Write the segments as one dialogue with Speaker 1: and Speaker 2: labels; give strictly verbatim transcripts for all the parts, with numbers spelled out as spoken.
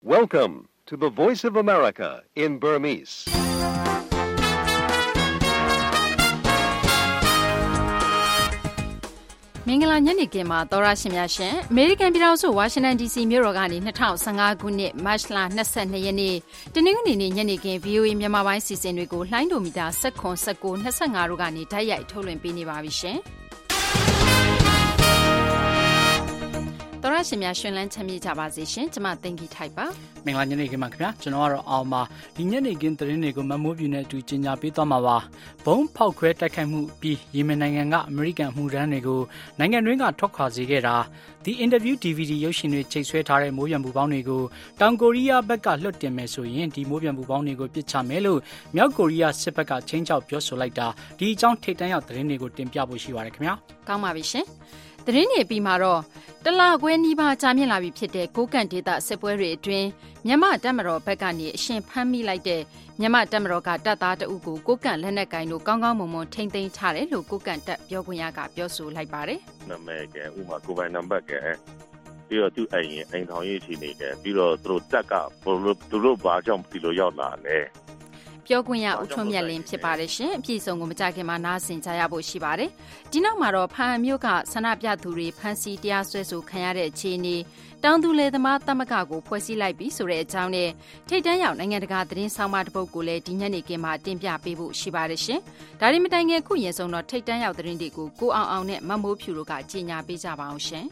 Speaker 1: Welcome to the Voice of America in Burmese.
Speaker 2: ။မင်္ဂလာညနေခင်းမှာသောရရှင်များရှင်အမေရိကန်ပြည်ထောင်စုဝါရှင်တန် ဒီ စီ မြို့တော်ကနေ၂၀၁၅ခုနှစ်မတ်လ၂၂ရက်နေ့တနင်္ဂနွေနေ့ညနေခင်း ဗွီအိုအေ မြန်မာပိုင်းစီစဉ်တွေကိုလှိုင်းဒိုမီတာ၁၇ ၁၉ ၂၅တို့ကနေဓာတ်ရိုက်ထုတ်လွှင့်ပေးနေပါပြီရှင်။သောရရှင်များရှင်လန်းချမ်းမြေ့ကြပါစေရှင်ကျမသိင်္ဂီထိုက်ပါ
Speaker 3: မင်္ဂလာညနေခင်းပါခင်ဗျာကျွန်တော်ကတော့အောင်ပါဒီညနေခင်းသတင်းတွေကိုမမိုးပြူနဲ့အတူကြီးညာပေးသွားမှာပါဘုံဖောက်ခွဲတိုက်ခိုက်မှုပြီးယီမင်နိုင်ငံကအမေရိကန်မှုရန်တွေကိုနိုင်ငံတွင်းကထွက်ခွာစေခဲ့တာ The Interview ဒီ ဗီ ဒီ ရုပ်ရှင်တွေချိတ်ဆွဲထားတဲ့မိုးပြန်ပူပေါင်းတွေကိုတောင်ကိုရီးယားဘက်ကလွှတ်တင်မယ်ဆိုရင်ဒီမိုးပြန်ပူပေါင်းတွေကိုပစ်ချမယ်လို့မြောက်ကိုရီးယားစစ်ဘက်ကချင်းချောက်ပြောဆိုလိုက်တာဒီအကြောင်းထိပ်တန်းရောက်သတင်းတွေကိုတင်ပြဖို့ရှိပါတယ်ခင်ဗျာ
Speaker 2: ကောင်းပါပြီရှင်သတင်းတွေပြီးမှာတော့တလခွဲနီးပါးကြာမြင့်လာပြီဖြစ်တဲ့ကိုကန့်ဒေသစစ်ပွဲတွေအတွင်းမြန်မာတပ်မတော်ဘက်ကနေအရှင်ဖမ်းမိလိုက်တဲ့မြန်မာတပ်မတော်ကတပ်သားတအုပ်ကိုကိုကန့်လက်နက်ကိုင်တို့ကောင်းကောင်းမွန်မွန်ထိန်းသိမ်းထားတယ်လို့ကိုကန့်တပ်ပြောခွင့်ရကပြောဆိုလိုက်ပါတယ်
Speaker 4: ။နာမည်ကဥမာကိုပိုင်နံပါတ်ကပြီးတော့သူ့အိမ်အိမ်ထောင်ရေးချီနေတယ်ပြီးတော့သူတို့တက်ကဘလို့သူတို့ဘာကြောင့်ဒီလိုရောက်လာလဲ
Speaker 2: ပြောခွင့်ရဦးထွန်းမြတ်လင်းဖြစ်ပါတယ်ရှင်အပြည့်အစုံကိုမကြခင်မှာနားဆင်ကြရဖို့ရှိပါတယ်ဒီနောက်မှာတော့ဖားမြို့ကဆန္ဒပြသူတွေဖမ်းဆီးတရားစွဲဆိုခံရတဲ့အခြေအနေတောင်သူလယ်သမားသမဂ္ဂကိုဖွဲ့စည်းလိုက်ပြီးဆိုတဲ့အကြောင်းနဲ့ထိပ်တန်းရောက်နိုင်ငံတကာသတင်းဆောင်မတစ်ပုဒ်ကိုလည်းဒီညနေခင်းမှာတင်ပြပေးဖို့ရှိပါတယ်ရှင်ဒါဒီမတိုင်ခင်ခုရင်ဆုံးတော့ထိပ်တန်းရောက်သတင်းတွေကိုကိုအောင်အောင်နဲ့မမိုးဖြူတို့ကကြီးညာပေးကြပါအောင်ရှင်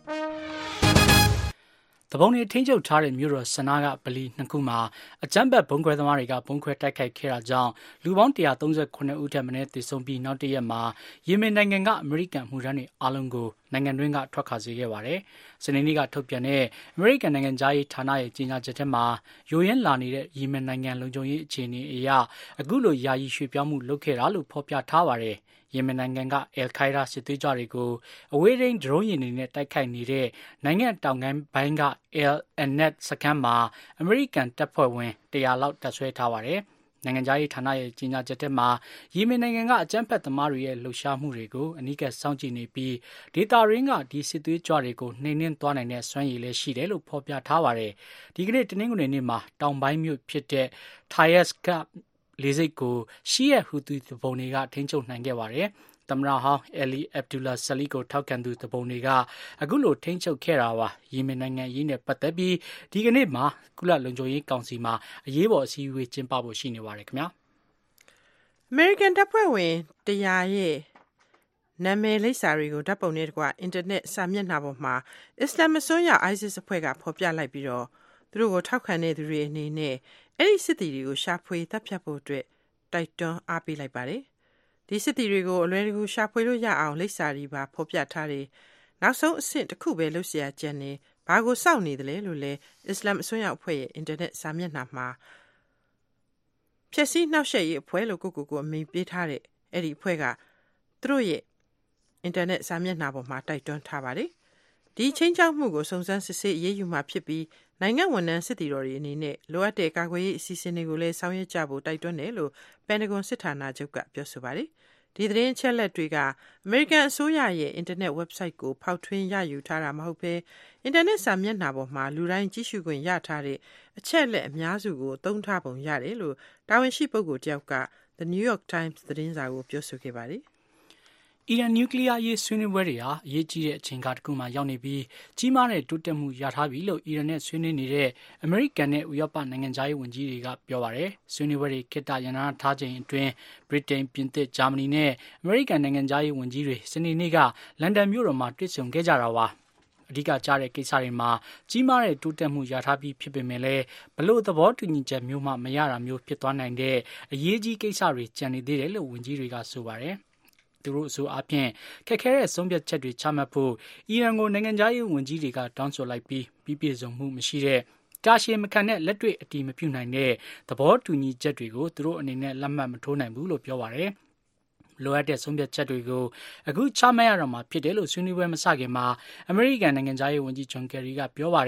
Speaker 3: တပုံတွေထိန်းချုပ်ထားတဲ့မြို့တော်ဆနာကဗလီနှစ်ခုမှာအကြမ်းဖက်ဘုံခွဲသမားတွေကဘုံခွဲတိုက်ခိုက်ခဲ့တာကြောင့်လူပေါင်းone hundred thirty-nineဦးထက်မနည်းသေဆုံးပြီးနောက်တစ်ရက်မှာယီမင်နိုင်ငံကအမေရိကန်မှုရန်တွေအားလုံးကိုနိုင်ငံတွင်းကထွက်ခွာစေခဲ့ပါတယ်။စနေနေ့ကထုတ်ပြန်တဲ့အမေရိကန်နိုင်ငံသားရေးဌာနရဲ့ကြေညာချက်ထဲမှာယိုယင်းလာနေတဲ့ယီမင်နိုင်ငံလုံခြုံရေးအခြေအနေအရအခုလိုယာယီရွှေ့ပြောင်းမှုလုပ်ခဲ့တာလို့ဖော်ပြထားပါတယ်။ယီမင်နိုင်ငံကအယ်ခိုင်ဒါစစ်သွေးကြွတွေကိုအဝေးထိန်းဒရုန်းယာဉ်တွေနဲ့တိုက်ခိုက်နေတဲ့နိုင်ငံတောင်ပိုင်းက El Anet စခန်းမှာအမေရိကန်တပ်ဖွဲ့ဝင်one hundredလောက်တပ်ဆွဲထားပါတယ်။နိုင်ငံခြားရေးဌာနရဲ့ကြီးညာချက်ထဲမှာယီမင်နိုင်ငံကအကြမ်းဖက်သမားတွေရဲ့လှုပ်ရှားမှုတွေကိုအနီးကပ်စောင့်ကြည့်နေပြီးဒေသရင်းကဒီစစ်သွေးကြွတွေကိုနှိမ်နင်းသွားနိုင်တဲ့စွမ်းရည်လည်းရှိတယ်လို့ဖော်ပြထားပါတယ်။ဒီကနေ့တနင်္ဂနွေနေ့မှာတောင်ပိုင်းမြို့ဖြစ်တဲ့ Taiz ကလေဆိပ်ကိုရှီယက်ဟူသီတပုံတွေကထိန်းချုပ်နိုင်ခဲ့ပါတယ်။သမ္မတဟောင်းအယ်လီအဗ်ဒူလာဆလီကိုထောက်ခံသူတပုံတွေကအခုလိုထိန်းချုပ်ခဲ့တာပါ။ယီမင်နိုင်ငံရေးနဲ့ပတ်သက်ပြီးဒီကနေ့မှာကုလလုံခြုံရေးကောင်စီမှာအရေးပေါ်အစည်းအဝေးကျင်းပဖို့ရှိနေပါတယ်ခင်ဗျာ
Speaker 5: ။အမေရိကန်တပ်ဖွဲ့ဝင်one hundredရဲ့နာမည်လိပ်စာတွေကိုဓာတ်ပုံနဲ့တကွအင်တာနက်စာမျက်နှာပေါ်မှာအစ္စလာမ်အစွန်းရောက် ISIS အဖွဲ့ကဖော်ပြလိုက်ပြီးတော့သူတို့ကိုထောက်ခံတဲ့သူတွေအနေနဲ့အဲ့ဒီစစ်သည်တွေကိုရှာဖွေတပ်ဖြတ်ဖို့အတွက်တိုက်တွန်းအားပေးလိုက်ပါတယ်။ဒီစစ်သည်တွေကိုအလွယ်တကူရှာဖွေလို့ရအောင်လိပ်စာတွေပါဖော်ပြထားတယ်။နောက်ဆုံးအဆင့်တစ်ခုပဲလုပ်เสียကြံနေဘာကိုစောင့်နေတယ်လဲလို့လဲအစ္စလာမ်အစွန်းရောက်အဖွဲ့ရဲ့အင်တာနက်စာမျက်နှာမှာဖြည့်ဆည်းနှောက်ယှက်ရေးအဖွဲ့လို့ကိုကိုကိုအမိန့်ပေးထားတဲ့အဲ့ဒီအဖွဲ့ကသူတို့ရဲ့အင်တာနက်စာမျက်နှာပေါ်မှာတိုက်တွန်းထားပါတယ်။ဒီချင်းချောက်မှုကိုစုံစမ်းစစ်ဆေးအရေးယူမှဖြစ်ပြီးနိုင်ငံဝန်ထမ်းစစ်သည်တော်တွေအနေနဲ့လိုအပ်တဲ့ကာကွယ်ရေးအစီအစဉ်တွေကိုလည်းဆောင်ရွက်ကြဖို့တိုက်တွန်းတယ်လို့ပန်တဂွန်စစ်ဌာနချုပ်ကပြောဆိုပါတယ်။ဒီသတင်းအချက်အလက်တွေကအမေရိကန်အစိုးရရဲ့အင်တာနက် website ကိုဖောက်ထွင်းရယူထားတာမဟုတ်ဘဲအင်တာနက်စာမျက်နှာပေါ်မှာလူတိုင်းကြည့်ရှုခွင့်ရထားတဲ့အချက်အလက်အများစုကိုသုံးထားပုံရတယ်လို့တာဝန်ရှိပုဂ္ဂိုလ်တယောက်က The New York Times သတင်းစာကိုပြောဆိုခဲ့ပါတယ်။
Speaker 3: အီရန်နျူကလ িয়ার ရေးဆွေးနွေးပွဲတွေဟာအရေးကြီးတဲ့အချိန်ကာလတစ်ခုမှာရောက်နေပြီးကြီးမားတဲ့တိုးတက်မှုရထားပြီလို့အီရန်နဲ့ဆွေးနွေးနေတဲ့အမေရိကန်နဲ့ဥရောပနိုင်ငံသားရေးဝန်ကြီးတွေကပြောပါတယ်။ဆွေးနွေးပွဲတွေခေတ္တရန်နာထားချိန်အတွင်းဗြိတိန်၊ပြင်သစ်၊ဂျာမနီနဲ့အမေရိကန်နိုင်ငံသားရေးဝန်ကြီးတွေစနေနေ့ကလန်ဒန်မြို့တော်မှာတွေ့ဆုံခဲ့ကြတာပါ။အဓိကကြားတဲ့ကိစ္စတွေမှာကြီးမားတဲ့တိုးတက်မှုရထားပြီးဖြစ်ပေမဲ့လည်းဘလို့သဘောတူညီချက်မျိုးမှမရတာမျိုးဖြစ်သွားနိုင်တဲ့အရေးကြီးကိစ္စတွေကျန်နေသေးတယ်လို့ဝန်ကြီးတွေကဆိုပါတယ်။သူတို့အဆိုအပြင်ခက်ခဲတဲ့ဆုံးဖြတ်ချက်တွေချမှတ်ဖို့အီရန်ကိုနိုင်ငံသားရေးဝန်ကြီးတွေကတောင်းဆိုလိုက်ပြီးပြီးပြည့်စုံမှုမရှိတဲ့တာရှည်မခံတဲ့လက်တွေ့အတီးမပြုနိုင်တဲ့သဘောတူညီချက်တွေကိုသူတို့အနေနဲ့လက်မှတ်မထိုးနိုင်ဘူးလို့ပြောပါတယ်။လိုအပ်တဲ့ဆုံးဖြတ်ချက်တွေကိုအခုချမှတ်ရတော့မှာဖြစ်တယ်လို့ဆွေးနွေးပွဲမစခင်မှာအမေရိကန်နိုင်ငံသားရေးဝန်ကြီးဂျွန်ကယ်ရီကပြောပါတယ်။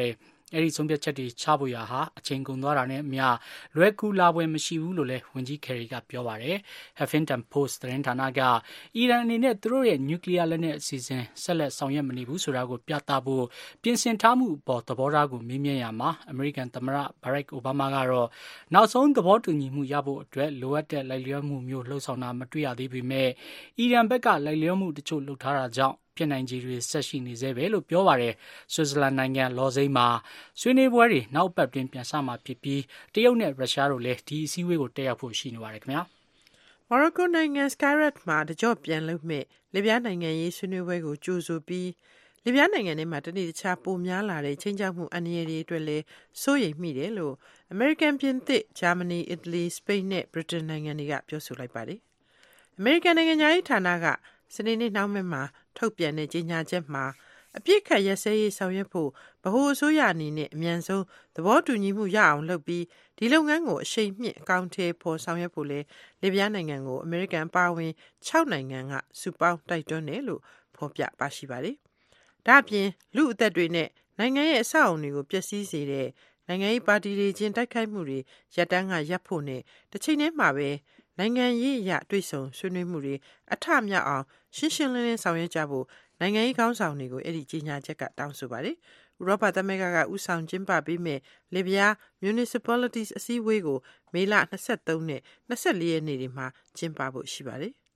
Speaker 3: အဲဒီဆုံးဖြတ်ချက်တွေချဖို့ရာဟာအချိန်ကုန်သွားတာနဲ့အမျှလွယ်ကူလာပွဲမရှိဘူးလို့လည်းဝန်ကြီးကယ်ရီကပြောပါတယ်။ Huffington Post သတင်းဌာနကအီရန်အနေနဲ့သူတို့ရဲ့နျူကလ িয়ার လက်နက်အစီအစဉ်ဆက်လက်ဆောင်ရွက်မနေဘူးဆိုတာကိုပြသဖို့ပြင်ဆင်ထားမှုအပေါ်သဘောထားကိုမေးမြန်းရမှာအမေရိကန်သမ္မတဘရက်အိုဘားမားကတော့နောက်ဆုံးသဘောတူညီမှုရဖို့အတွက်လိုအပ်တဲ့လိုက်လျောမှုမျိုးလှုံ့ဆော်တာမတွေ့ရသေးပေမဲ့အီရန်ဘက်ကလိုက်လျောမှုတချို့လှုပ်ထားတာကြောင့်ဖြစ်နိုင်ခြေတွေဆက်ရှိနေသေးပဲလို့ပြောပါတယ်။ဆွစ်ဇာလန်နိုင်ငံလော်စိမ်းမှာဆွေးနွေးပွဲတွေနောက်ပတ်တွင်ပြန်ဆမှာဖြစ်ပြီးတရုတ်နဲ့ရုရှားတို့လည်းဒီအစည်းအဝေးကိုတက်ရောက်ဖို့ရှိနေပါတယ်ခင်ဗျာ
Speaker 5: ။မော်ရိုကိုနိုင်ငံ Skhirat မှာတကြော့ပြန်လုပ်မဲ့လစ်ဗျားနိုင်ငံရေးဆွေးနွေးပွဲကိုကြိုဆိုပြီးလစ်ဗျားနိုင်ငံထဲမှာတနေ့တခြားပိုများလာတဲ့ချိန်ချောက်မှုအန္တရာယ်တွေအတွက်လည်းစိုးရိမ်မိတယ်လို့အမေရိကန်ပြင်သစ်ဂျာမနီအီတလီစပိန်နဲ့ဗြိတိန်နိုင်ငံတွေကပြောဆိုလိုက်ပါတယ်။အမေရိကန်နိုင်ငံသားရေးဌာနကစနေနေ့နှောင်းပိုင်းမှာထုတ်ပြန်တဲ့ကြေညာချက်မှာအပြစ်ခတ်ရစဲရေးဆောင်ရွက်ဖို့ဗဟိုအစိုးရအနေနဲ့အမြန်ဆုံးသဘောတူညီမှုရအောင်လုပ်ပြီးဒီလုပ်ငန်းကိုအရှိန်မြင့်အကောင့်ထဲပေါ်ဆောင်ရွက်ဖို့လဲလစ်ဗျားနိုင်ငံကိုအမေရိကန်ပါဝင်၆နိုင်ငံကစုပေါင်းတိုက်တွန်းတယ်လို့ဖော်ပြပါရှိပါတယ်။ဒါ့အပြင်လူအသက်တွေနဲ့နိုင်ငံရဲ့အဆောက်အအုံတွေကိုပျက်စီးစေတဲ့နိုင်ငံရေးပါတီတွေချင်းတိုက်ခိုက်မှုတွေရပ်တန်းကရပ်ဖို့နဲ့တစ်ချိန်တည်းမှာပဲနိုင်ငံရေးအရတွေ့ဆုံဆွေးနွေးမှုတွေအထမြောက်အောင်ရှင်းရှင်းလင်းလင်းဆောင်ရွက်ကြဖို့နိုင်ငံရေးခေါင်းဆောင်တွေကိုအဲ့ဒီကြေညာချက်ကတောင်းဆိုပါတယ်။ဥရောပသမဂ္ဂကဥဆောင်ကျင်းပပေးမဲ့လစ်ဗျား Municipalities အစည်းအဝေးကိုမေလ၂၃နဲ့၂၄ရက်နေ့တွေမှာကျင်းပဖို့ရှိပါတယ်။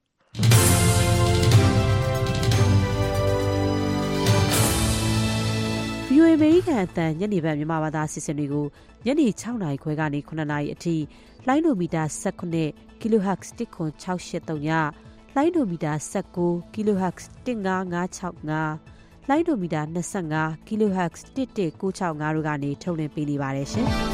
Speaker 6: ဗီအိုအေ အမေရိကန်အသံညနေပိုင်းမြန်မာဘာသာအစီအစဉ်တွေကိုညနေ၆နာရီခွဲကနေ၇နာရီအထိလိုင်းဒိုမီတာ၁၈ kilohertz တစ်ခွန်၆၈၃ညလိုင်းဒိုမီတာ၁၉ kilohertz တစ်၅၅၆၅လိုင်းဒိုမီတာ၂၅ kilohertz တစ်၁၉၆၅တို့ကနေထုတ်လွှင့်ပေးနေပါတယ်ရှင်။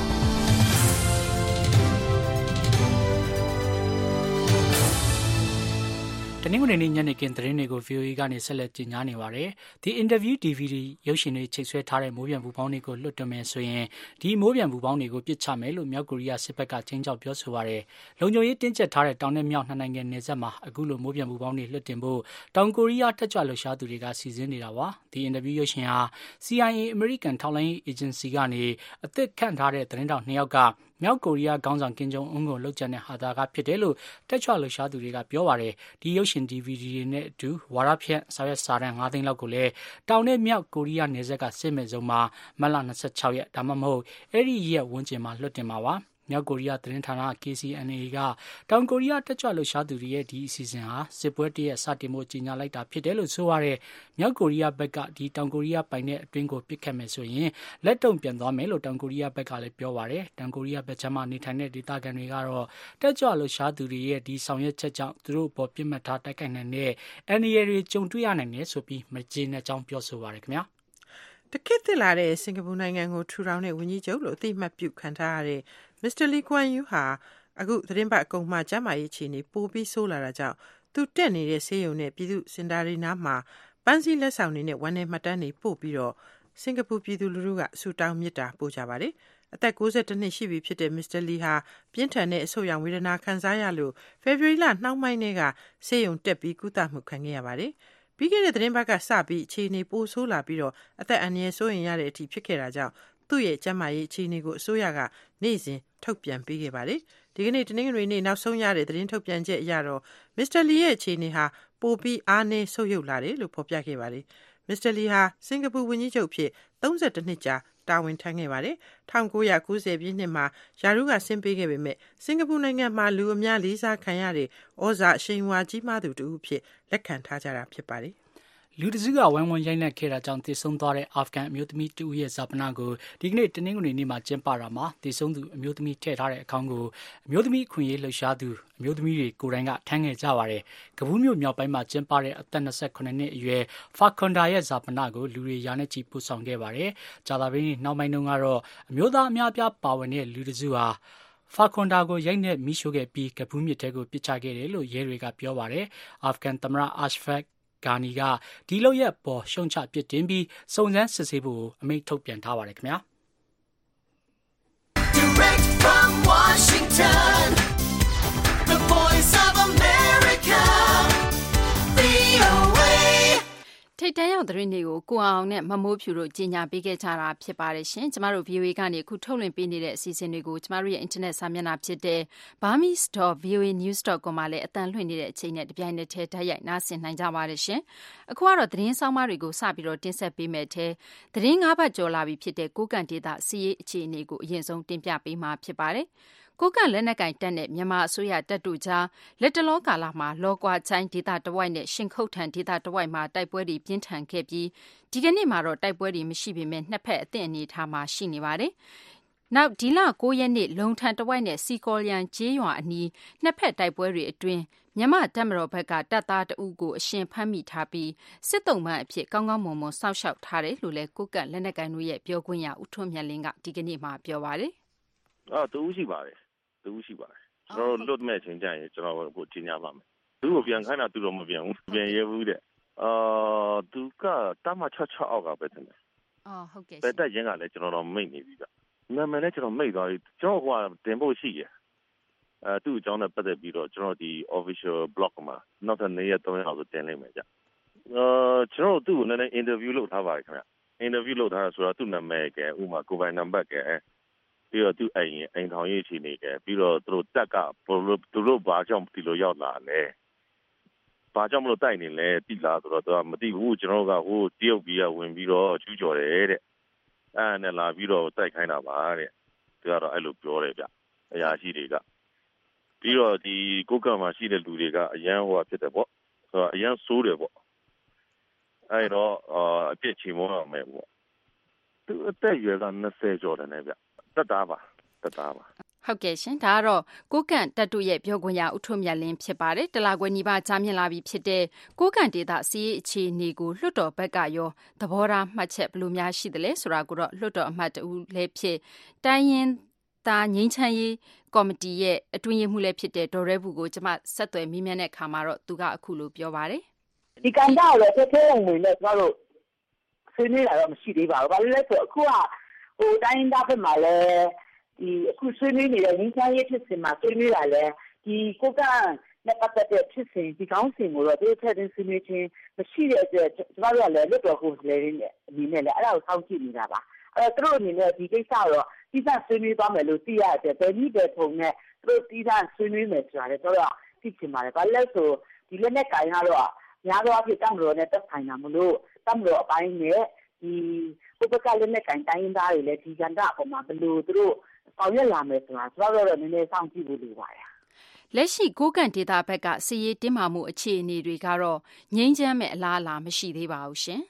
Speaker 3: တနင်္ဂနွေနေ့ညနေခင်းသတင်းတွေကို ဗီအိုအေကနေဆက်လက်ကြီးညာနေပါတယ်။ The Interview ဒီ ဗီဒီရုပ်ရှင်တွေချိတ်ဆွဲထားတဲ့မိုးပြန်ပူပေါင်းတွေကိုလွတ်တော်မယ်ဆိုရင်ဒီမိုးပြန်ပူပေါင်းတွေကိုပြစ်ချမယ်လို့မြောက်ကိုရီးယားစစ်ဘက်ကချင်းချောက်ပြောဆိုပါတယ်။လုံခြုံရေးတင်းကျပ်ထားတဲ့တောင်နဲ့မြောက်နှစ်နိုင်ငံနယ်စပ်မှာအခုလိုမိုးပြန်ပူပေါင်းတွေလွတ်တင်ဖို့တောင်ကိုရီးယားတက်ကြွလှုပ်ရှားသူတွေကစီစဉ်နေတာပါ။ The Interview ရုပ်ရှင်ဟာ စီ အိုင် အေ American ထောက်လှမ်းရေး agency ကနေအသစ်ခန့်ထားတဲ့သတင်းတောက်နှစ်ယောက်ကမြောက်ကိုရီးယားခေါင်းဆောင်ကင်ဂျုံအွန်းကိုလှုပ်ကြံတဲ့ဟာတာကဖြစ်တယ်လို့တက်ချွလှုပ်ရှားသူတွေကပြောပါတယ်။ဒီရုပ်ရှင် ဒီ ဗီဒီတွေနဲ့အတူဝါရဖြန့်စာရွက်စာတမ်း၅သိန်းလောက်ကိုလည်းတောင်နဲ့မြောက်ကိုရီးယားနယ်စပ်ကစစ်မဲ့ဆုံးမှာမတ်လ၂၆ရက်ဒါမှမဟုတ်အဲ့ဒီရက်ဝန်းကျင်မှာလွတ်တင်မှာပါ။မြောက်ကိုရီးယားသတင်းဌာန ကေ စီ အန် အေ ကတောင်ကိုရီးယားတက်ကြွလှုပ်ရှားသူတွေရဲ့ဒီအစီအစဉ်ဟာစစ်ပွဲတရက်စတင်ဖို့ကြီးညာလိုက်တာဖြစ်တယ်လို့ဆိုရတယ်။မြောက်ကိုရီးယားဘက်ကဒီတောင်ကိုရီးယားပိုင်တဲ့အတွင်းကိုပစ်ခတ်မယ်ဆိုရင်လက်တုံပြန်သွားမယ်လို့တောင်ကိုရီးယားဘက်ကလည်းပြောပါတယ်။တောင်ကိုရီးယားဘက်ခြမ်းမှာနေထိုင်တဲ့ဒေသခံတွေကတော့တက်ကြွလှုပ်ရှားသူတွေရဲ့ဒီဆောင်ရွက်ချက်ကြောင့်သူတို့ပေါ်ပြစ်မှတ်ထားတိုက်ခိုက်နိုင်တဲ့အန်ဒီရီတွေကြုံတွေ့ရနိုင်တယ်ဆိုပြီးမကျေနပ်ကြောင်းပြောဆိုပါတယ်ခင်ဗျာ။
Speaker 5: တခေတ်သစ်လာတဲ့စင်ကာပူနိုင်ငံကိုထူထောင်တဲ့ဝန်ကြီးချုပ်လို့အသိအမှတ်ပြုခံထားရတဲ့မစ္စတာလီကွမ်ယူဟာအခုသတင်းပတ်အကုန်မှကျမ်းမာရေးအခြေအနေပိုပြီးဆိုးလာတာကြောင့်သူတက်နေတဲ့ဆေးရုံနဲ့ပြည်သူစင်တာရီနားမှာပန်းစည်းလက်ဆောင်တွေနဲ့ဝန်내မှတ်တမ်းတွေပို့ပြီးတော့စင်ကာပူပြည်သူလူထုကဆူတောင်းမြစ်တာပို့ကြပါတယ်။အသက်၉၁နှစ်ရှိပြီဖြစ်တဲ့မစ္စတာလီဟာပြင်းထန်တဲ့အဆုတ်ရောင်ဝေဒနာခံစားရလို့ဖေဖော်ဝါရီလနှောင်းပိုင်းကဆေးရုံတက်ပြီးကုသမှုခံခဲ့ရပါတယ်။ပြီးခဲ့တဲ့သတင်းပတ်ကစပြီးအခြေအနေပိုဆိုးလာပြီးတော့အသက်အန္တရာယ်ဆိုးရင်ရတဲ့အထိဖြစ်ခဲ့တာကြောင့်သူ့ရဲ့ကျန်းမာရေးအခြေအနေကိုအစိုးရကနေ့စဉ်ထုတ်ပြန်ပေးခဲ့ပါတယ်။ဒီကနေ့တနင်္ဂနွေနေ့နောက်ဆုံးရတဲ့သတင်းထုတ်ပြန်ချက်အရတော့မစ္စတာလီရဲ့အခြေအနေဟာပိုပြီးအားနည်းဆုတ်ယုတ်လာတယ်လို့ဖော်ပြခဲ့ပါတယ်။မစ္စတာလီဟာစင်ကာပူဝန်ကြီးချုပ်ဖြစ်၃၁နှစ်ကြာတာဝန်ထမ်းခဲ့ပါတယ်။၁၉၉၀ပြည့်နှစ်မှာယာရုကဆင်းပေးခဲ့ပေမဲ့စင်ကာပူနိုင်ငံမှာလူအများလေးစားခံရတဲ့ဩဇာအရှိန်အဝါကြီးမားသူတူအဖြစ်လက်ခံထားကြတာဖြစ်ပါတယ်။
Speaker 3: လူတစုကဝိုင်းဝန်းရိုက်နှက်ခဲ့တာကြောင့်တည်ဆုံသွားတဲ့အာဖဂန်အမျိုးသမီးတူရဲ့ဇာပနာကိုဒီကနေ့တနင်္ဂနွေနေ့မှာကျင်းပတာမှာတည်ဆုံသူအမျိုးသမီးထည့်ထားတဲ့အကောင့်ကိုအမျိုးသမီးခွင့်ရေးလှုပ်ရှားသူအမျိုးသမီးတွေကိုယ်တိုင်ကထမ်းခဲ့ကြပါတယ်။ကဘူးမြို့မြောက်ပိုင်းမှာကျင်းပတဲ့အသက်၂၉နှစ်အရွယ်ဖာခွန်ဒါရဲ့ဇာပနာကိုလူတွေရာနဲ့ချီပို့ဆောင်ခဲ့ပါတယ်။ဂျာသာဘင်းနောက်ပိုင်းတုန်းကတော့အမျိုးသားအများပြားပါဝင်တဲ့လူတစုဟာဖာခွန်ဒါကိုရိုက်နှက်မိရှို့ခဲ့ပြီးကဘူးမြစ်ထဲကိုပစ်ချခဲ့တယ်လို့ရဲတွေကပြောပါတယ်။အာဖဂန်သမ္မတအာရှ်ဖက်ဂါနီကဒီလောက်ရဲ့ပေါ်ရှုံချပစ်တင်ပြီးစုံစမ်းစစ်ဆေးဖို့အမိန့်ထုတ်ပြန်ထားပါတယ်ခင်ဗျာ Direct from Washington The Voice of America ဗွီအိုအေ
Speaker 2: ထိတ်တန့်ရောက်သတင်းတွေကိုကိုအောင်နဲ့မမိုးဖြူတို့ကြီးညာပေးခဲ့ကြတာဖြစ်ပါတယ်ရှင်ကျမတို့ V O A ကနေအခုထုတ်လွှင့်ပေးနေတဲ့အစီအစဉ်တွေကိုကျမတို့ရဲ့ internet စာမျက်နှာဖြစ်တဲ့ burmese dot v o a news dot com မှာလည်းအသံလွှင့်နေတဲ့အချိန်နဲ့တပြိုင်နက်တည်းဓာတ်ရိုက်နားဆင်နိုင်ကြပါတယ်ရှင်အခုကတော့သတင်းဆောင်မတွေကိုစပြီးတော့တင်ဆက်ပေးမယ်တဲ့သတင်း၅ဘတ်ကျော်လာပြီဖြစ်တဲ့ကိုကန့်ဒေသစီးရေးအခြေအနေကိုအရင်ဆုံးတင်ပြပေးမှာဖြစ်ပါတယ်ကိုကန့်လက်နက်ကင်တပ်နဲ့မြန်မာအစိုးရတပ်တို့ကြားလက်တလောကာလမှာလောကွာချိုင်းဒေသတဝိုက်နဲ့ရှင်ခုတ်ထန်ဒေသတဝိုက်မှာတိုက်ပွဲတွေပြင်းထန်ခဲ့ပြီးဒီကနေ့မှာတော့တိုက်ပွဲတွေမရှိပေမဲ့နှစ်ဖက်အသင့်အနေထားမှာရှိနေပါတယ်။နောက်ဒီလ၉ရက်နေ့လုံထန်တဝိုက်နဲ့စီကော်လျန်ကျေးရွာအနီးနှစ်ဖက်တိုက်ပွဲတွေအတွင်းမြန်မာတပ်မတော်ဘက်ကတပ်သားတအုပ်ကိုအရှင်ဖမ်းမိထားပြီးစစ်တုံးမှအဖြစ်ကောင်းကောင်းမွန်မွန်စောင့်ရှောက်ထားတယ်လို့လည်းကိုကန့်လက်နက်ကင်တို့ရဲ့ပြောခွင့်ရဦးထွန်းမြတ်လင်းကဒီကနေ့မှပြောပါတယ်
Speaker 4: ။အော်တူရှိပါတယ်တူရှိပါတယ်ကျွန်တော်လွတ်မဲ့ချင်းကြရင်ကျွန်တော်ကိုကြီးညာပါမယ်သူ့ကိုပြန်ခိုင်းတာသူတော့မပြန်ဘူးပြန်ရဲဘူးတဲ့အာသူကတမချချအောက်ကပဲတင်တယ်
Speaker 2: အော်ဟုတ်ကဲ့
Speaker 4: ပဲတက်ရင်ကလည်းကျွန်တော်တော့မိတ်နေပြီကနာမည်လည်းကျွန်တော်မိတ်သွားပြီကျွန်တော်ဟိုတင်ဖို့ရှိရအဲသူ့အကြောင်းနဲ့ပတ်သက်ပြီးတော့ကျွန်တော်ဒီ official blog မှာနောက်ထပ်နေ့ရက်သုံးရက်ဆိုတင်လိုက်မယ်ကြအာကျွန်တော်သူ့ကိုလည်း interview လုပ်ထားပါတယ်ခင်ဗျ interview လုပ်ထားတာဆိုတော့သူ့နာမည်ကဥမာကိုပိုင်နံပါတ်ကပြီးတော့သူ့အိမ်အိမ်ထောင်ရေးချီနေတယ်ပြီးတော့သူတို့တက်ကသူတို့ဘာကြောင့်ဒီလိုရောက်လာလဲဘာကြောင့်မလို့တိုက်နေလဲတိလာဆိုတော့သူကမသိဘူးကျွန်တော်ကဟိုတရုတ်ပြည်ကဝင်ပြီးတော့ကျူးကျော်တယ်တဲ့အဲ့နဲ့လာပြီးတော့တိုက်ခိုင်းတာပါတဲ့သူကတော့အဲ့လိုပြောတယ်ဗျအရာရှိတွေကပြီးတော့ဒီကိုကံမှာရှိတဲ့လူတွေကအရန်ဟိုဖြစ်တယ်ပေါ့ဆိုတော့အရန်ဆိုးတယ်ပေါ့အဲ့တော့အပြစ်ချေမောရမယ်ပေါ့သူအသက်အရွယ်က၂၀ကျော်တယ်နဲ့ဗျတက်တာပါတက်တာပါ
Speaker 2: ဟုတ်ကဲ့ရှင်ဒါကတော့ကိုကန့်တပ်တို့ရဲ့ပြောခွင့်ရဦးထွန်းမြတ်လင်းဖြစ်ပါတယ်တလာကွယ်ညီပါကြားမြင်လာပြီးဖြစ်တဲ့ကိုကန့်ဒေသစီးရေးအခြေအနေကိုလွှတ်တော်ဘက်ကရောသဘောထားမှတ်ချက်ဘယ်လိုများရှိသလဲဆိုတာကိုတော့လွှတ်တော်အမတ်တူလည်းဖြစ်တိုင်းရင်းသားငြိမ်းချမ်းရေးကော်မတီရဲ့အတွင်းရေးမှူးလည်းဖြစ်တဲ့ဒေါ်ရဲဘူးကိုကျွန်မဆက်သွယ်မေးမြန်းတဲ့အခါမှာတော့သူကအခုလိုပြောပါတယ်
Speaker 7: ဒီကန်တာလည်းတစ်ထဲဝင်နေကျွန်တော်တို့ဆွေးနွေးတာတော့မရှိသေးပါဘူးဘာလို့လဲဆိုအခုကဟိုတိုင်းသားဘက်မှာလည်းဒီအခုဆွေးနွေးနေတဲ့ငင်းချမ်းရေးဖြစ်စဉ်မှာဆွေးနွေးတာလည်းဒီကိုကနဲ့ပတ်သက်တဲ့ဖြစ်စဉ်ဒီကောင်းစဉ်ကိုတော့ဒီထက်တင်ဆွေးနွေးခြင်းမရှိတဲ့အတွက်ကျွန်တော်တို့ကလည်းလွတ်တော်ကိုယ်စားလှယ်တွေနဲ့အနေနဲ့လည်းအဲ့ဒါကိုစောင့်ကြည့်နေတာပါအဲ့တော့သူတို့အနေနဲ့ဒီကိစ္စတော့တိကျဆွေးနွေးသွားမယ်လို့သိရတယ်ဘယ်နည်းဘယ်ပုံနဲ့သူတို့တိကျဆွေးနွေးမယ်ဆိုတာလည်းတို့တော့သိချင်ပါတယ်ဘာလဲဆိုဒီလက်နဲ့ကိုင်ကတော့များသောအားဖြင့်တမတော်နဲ့တက်ဆိုင်တာမလို့တမတော်အပိုင်းနဲ့ဒီဥပက္ခလက်နဲ့ကင်တိုင်းသားတွေလည်းဒီကန္တာအပေါ်မှာဘယ်လိုသူတို့ဆောင်ရွက်လာမယ်ဆိုတာဆိုတော့နည်းနည်းစောင့်ကြည့်ဖို့လိုပါတယ်
Speaker 2: လက်ရှိကိုကန့်ဒေသဘက်ကစီရေးတင်းမာမှုအခြေအနေတွေကတော့ငြိမ်းချမ်းမဲ့အလားအလာမရှိသေးပါဘူးရှင်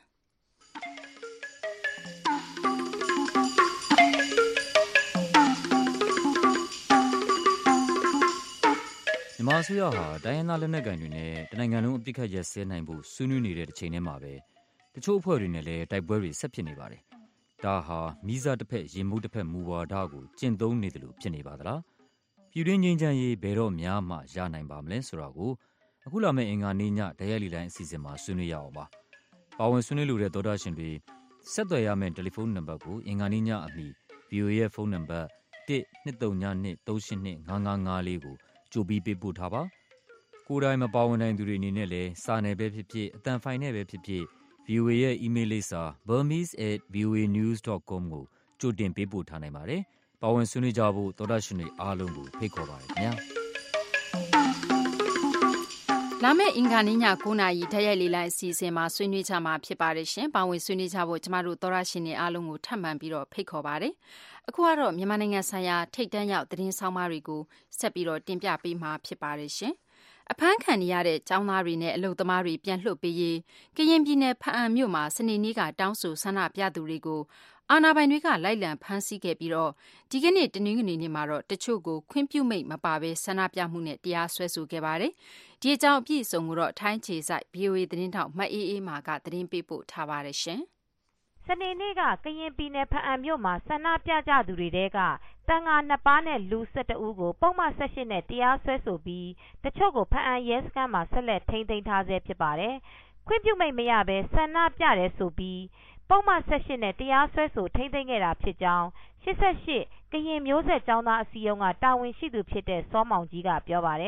Speaker 8: မြန်မာအစိုးရဟာတိုင်းရင်းသားလက်နက်ကိုင်တွေနဲ့တနိုင်ငံလုံးအပစ်အခတ်ရပ်စဲနိုင်ဖို့ဆွေးနွေးနေတဲ့တစ်ချိန်တည်းမှာပဲတချို့အဖွဲ့တွေနဲ့လည်းတိုက်ပွဲတွေဆက်ဖြစ်နေပါတယ်။ဒါဟာမိစားတစ်ဖက်ရင်မှုတစ်ဖက်မူဝါဒကိုကျင့်သုံးနေတယ်လို့ဖြစ်နေပါသလား။ပြည်တွင်းငြိမ်းချမ်းရေးဘယ်တော့များမှရနိုင်ပါမလဲဆိုတာကိုအခုလာမယ့်အင်္ဂါနေ့ညတရက်လီလိုင်းအစီအစဉ်မှာဆွေးနွေးရအောင်ပါ။ပါဝင်ဆွေးနွေးလိုတဲ့သောတာရှင်တွေဆက်သွယ်ရမယ့်တယ်လီဖုန်းနံပါတ်ကိုအင်္ဂါနေ့ညအမီ V O A ရဲ့ဖုန်းနံပါတ်တစ်နှစ်သုံးညနှစ်သုံးရှစ်နှစ်ငါးငါးငါးလေးကိုကြိုပြီးပေးပို့ထားပါ။ကိုယ်တိုင်မပါဝင်နိုင်သူတွေအနေနဲ့လည်းစာနယ်ပဲဖြစ်ဖြစ်အတန်ဖိုင်နဲ့ပဲဖြစ်ဖြစ် V O A ရဲ့ email လိပ်စာ burmese at v o a news dot com ကိုကြိုတင်ပေးပို့ထားနိုင်ပါတယ်။ပါဝင်ဆွေးနွေးကြဖို့သောတာရှင်တွေအားလုံးကိုဖိတ်ခေါ်ပါတယ်ခင်ဗျာ။
Speaker 2: လာမယ့်အင်္ဂါနေ့ည၉နာရီဓာတ်ရိုက်လေးလိုင်းအစီအစဉ်မှာဆွေးနွေးကြမှာဖြစ်ပါတယ်ရှင်။ပါဝင်ဆွေးနွေးကြဖို့ကျမတို့သောတာရှင်တွေအားလုံးကိုထပ်မံပြီးတော့ဖိတ်ခေါ်ပါတယ်။အခုကတော့မြန်မာနိုင်ငံဆိုင်ရာထိပ်တန်းရောက်သတင်းဆောင်မတွေကိုဆက်ပြီးတော့တင်ပြပေးမှာဖြစ်ပါတယ်ရှင်။အဖမ်းခံနေရတဲ့ကျောင်းသားတွေနဲ့အလုပ်သမားတွေပြန်လွှတ်ပေးရေးကရင်ပြည်နယ်ဖအံမြို့မှာစနေနေ့ကတောင်းဆိုဆန္ဒပြသူတွေကိုအာဏာပိုင်တွေကလိုက်လံဖမ်းဆီးခဲ့ပြီးတော့ဒီကနေ့တနင်္ဂနွေနေ့မှာတော့တချို့ကိုခွင့်ပြုမိန့်မပါဘဲဆန္ဒပြမှုနဲ့တရားစွဲဆိုခဲ့ပါတယ်။ဒီအကြောင်းအပြည့်အစုံကိုတော့ထိုင်းခြေစိုက် V O A သတင်းထောက်မအေးအေးမာကသတင်းပေးပို့ထားပါတယ်ရှင်
Speaker 9: ။စနေနေ့ကကရင်ပြည်နယ်ဖအံမြို့မှာဆန္ဒပြကြသူတွေတဲကတန်ငါနှစ်ပါးနဲ့လူ၁၁ဦးကိုပုံမှန်၁၈နဲ့တရားစွဲဆိုပြီးတချို့ကိုဖအံရဲစခန်းမှာဆက်လက်ထိန်းသိမ်းထားဆဲဖြစ်ပါတယ်။ခွင့်ပြုမိန့်မရဘဲဆန္ဒပြတယ်ဆိုပြီးပုံမှန်၁၈နဲ့တရားစွဲဆိုထိန်းသိမ်းခဲ့တာဖြစ်ကြောင်း၈၈ကရင်မျိုးဆက်ကျောင်းသားအစည်းအရုံးကတာဝန်ရှိသူဖြစ်တဲ့စောမောင်ကြီးကပြောပါတယ်